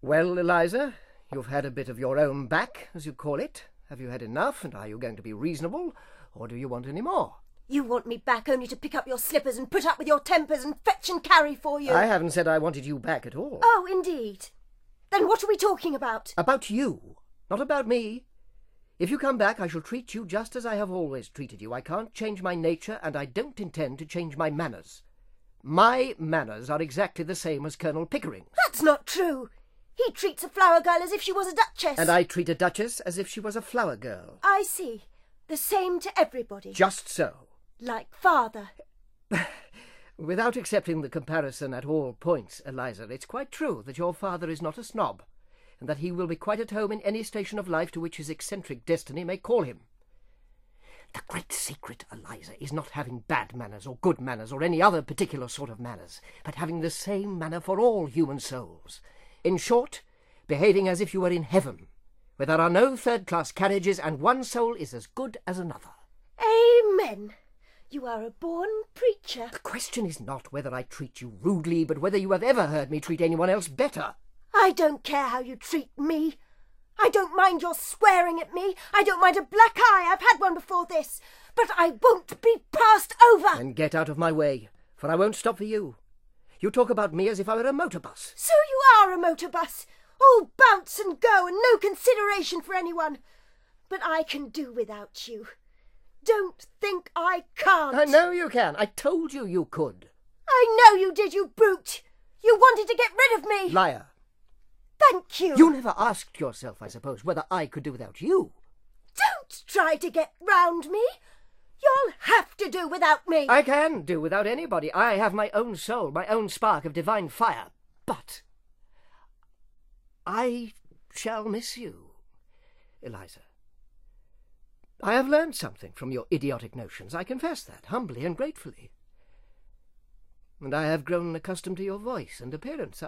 Well, Eliza, you've had a bit of your own back, as you call it. Have you had enough, and are you going to be reasonable, or do you want any more? You want me back only to pick up your slippers and put up with your tempers and fetch and carry for you. I haven't said I wanted you back at all. Oh, indeed. Then what are we talking about? About you, not about me. If you come back, I shall treat you just as I have always treated you. I can't change my nature, and I don't intend to change my manners. My manners are exactly the same as Colonel Pickering's. That's not true. He treats a flower girl as if she was a duchess. And I treat a duchess as if she was a flower girl. I see. The same to everybody. Just so. Like father. Without accepting the comparison at all points, Eliza, it's quite true that your father is not a snob, and that he will be quite at home in any station of life to which his eccentric destiny may call him. The great secret, Eliza, is not having bad manners or good manners or any other particular sort of manners, but having the same manner for all human souls. In short, behaving as if you were in heaven, where there are no third-class carriages and one soul is as good as another. Amen. You are a born preacher. The question is not whether I treat you rudely, but whether you have ever heard me treat anyone else better. I don't care how you treat me. I don't mind your swearing at me. I don't mind a black eye. I've had one before this. But I won't be passed over. Then get out of my way, for I won't stop for you. You talk about me as if I were a motor bus. So you are a motor bus. All bounce and go and no consideration for anyone. But I can do without you. Don't think I can't. I know you can. I told you you could. I know you did, you brute. You wanted to get rid of me. Liar. Thank you. You never asked yourself, I suppose, whether I could do without you. Don't try to get round me. You'll have to do without me. I can do without anybody. I have my own soul, my own spark of divine fire. But I shall miss you, Eliza. I have learned something from your idiotic notions. I confess that, humbly and gratefully. And I have grown accustomed to your voice and appearance.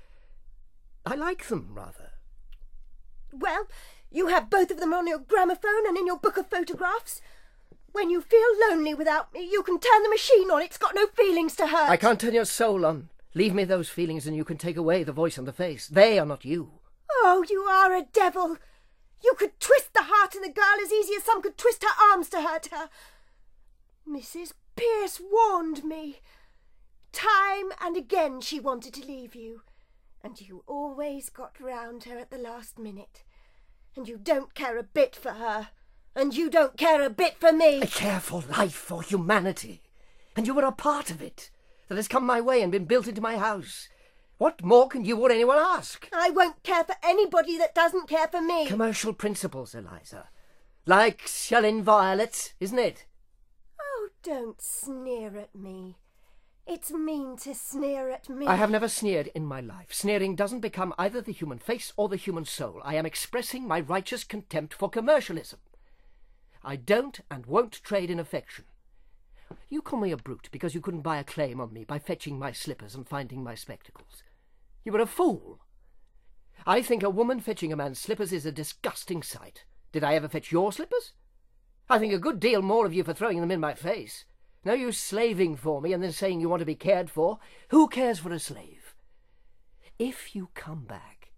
I like them, rather. Well, you have both of them on your gramophone and in your book of photographs. When you feel lonely without me, you can turn the machine on. It's got no feelings to hurt. I can't turn your soul on. Leave me those feelings and you can take away the voice and the face. They are not you. Oh, you are a devil. You could twist the heart of the girl as easy as some could twist her arms to hurt her. Mrs. Pierce warned me. Time and again she wanted to leave you. And you always got round her at the last minute. And you don't care a bit for her. And you don't care a bit for me. I care for life, for humanity. And you were a part of it. That has come my way and been built into my house. What more can you or anyone ask? I won't care for anybody that doesn't care for me. Commercial principles, Eliza. Like shelling violets, isn't it? Oh, don't sneer at me. It's mean to sneer at me. I have never sneered in my life. Sneering doesn't become either the human face or the human soul. I am expressing my righteous contempt for commercialism. I don't and won't trade in affection. You call me a brute because you couldn't buy a claim on me by fetching my slippers and finding my spectacles. You were a fool. I think a woman fetching a man's slippers is a disgusting sight. Did I ever fetch your slippers? I think a good deal more of you for throwing them in my face. No use slaving for me and then saying you want to be cared for. Who cares for a slave? If you come back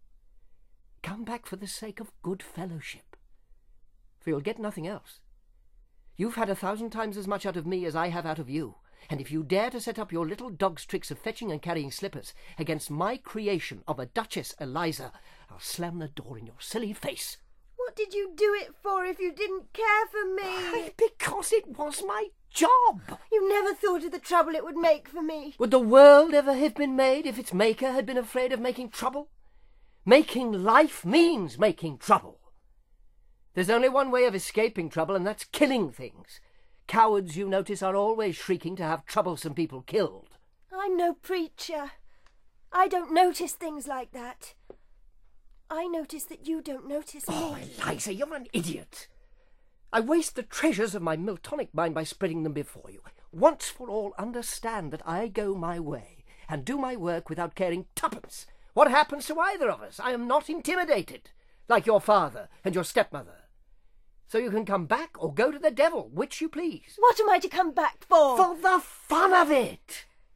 for the sake of good fellowship. For you'll get nothing else. You've had 1,000 times as much out of me as I have out of you. And if you dare to set up your little dog's tricks of fetching and carrying slippers against my creation of a Duchess Eliza, I'll slam the door in your silly face. What did you do it for if you didn't care for me? Because it was my job. You never thought of the trouble it would make for me. Would the world ever have been made if its maker had been afraid of making trouble? Making life means making trouble. There's only one way of escaping trouble, and that's killing things. Cowards, you notice, are always shrieking to have troublesome people killed. I'm no preacher. I don't notice things like that. I notice that you don't notice me. Oh, Eliza, you're an idiot. I waste the treasures of my Miltonic mind by spreading them before you. Once for all, understand that I go my way and do my work without caring twopence what happens to either of us. I am not intimidated, like your father and your stepmother. So you can come back or go to the devil, which you please. What am I to come back for? For the fun of it.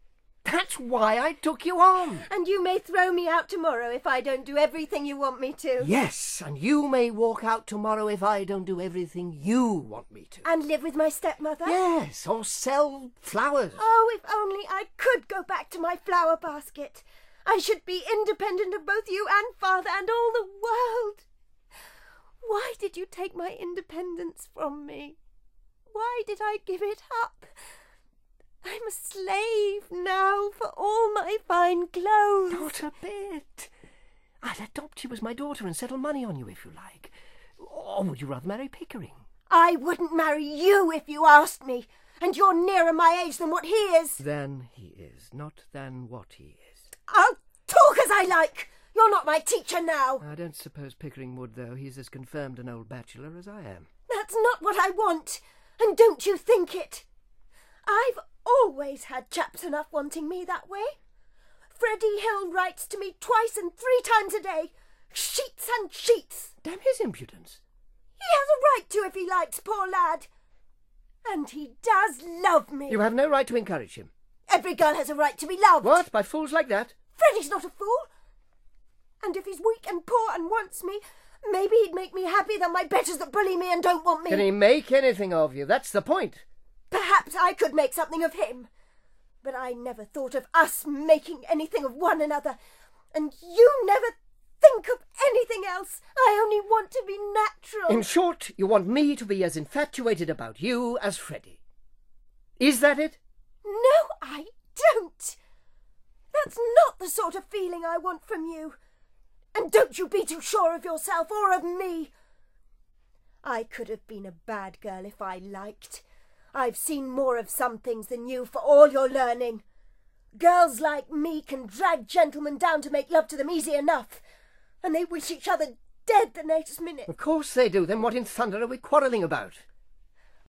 That's why I took you on. And you may throw me out tomorrow if I don't do everything you want me to. Yes, and you may walk out tomorrow if I don't do everything you want me to. And live with my stepmother? Yes, or sell flowers. Oh, if only I could go back to my flower basket. I should be independent of both you and father and all the world. Why did you take my independence from me? Why did I give it up? I'm a slave now for all my fine clothes. Not a bit. I'd adopt you as my daughter and settle money on you if you like. Or would you rather marry Pickering? I wouldn't marry you if you asked me, and you're nearer my age than what he is. Than he is, not than what he is. I'll talk as I like. You're not my teacher now. I don't suppose Pickering would, though. He's as confirmed an old bachelor as I am. That's not what I want, and don't you think it. I've always had chaps enough wanting me that way. Freddie Hill writes to me 2 and 3 times a day. Sheets and sheets. Damn his impudence. He has a right to if he likes, poor lad. And he does love me. You have no right to encourage him. Every girl has a right to be loved. What? By fools like that? Freddie's not a fool. And if he's weak and poor and wants me, maybe he'd make me happier than my betters that bully me and don't want me. Can he make anything of you? That's the point. Perhaps I could make something of him. But I never thought of us making anything of one another. And you never think of anything else. I only want to be natural. In short, you want me to be as infatuated about you as Freddie. Is that it? No, I don't. That's not the sort of feeling I want from you. And don't you be too sure of yourself or of me. I could have been a bad girl if I liked. I've seen more of some things than you for all your learning. Girls like me can drag gentlemen down to make love to them easy enough, and they wish each other dead the next minute. Of course they do. Then what in thunder are we quarrelling about?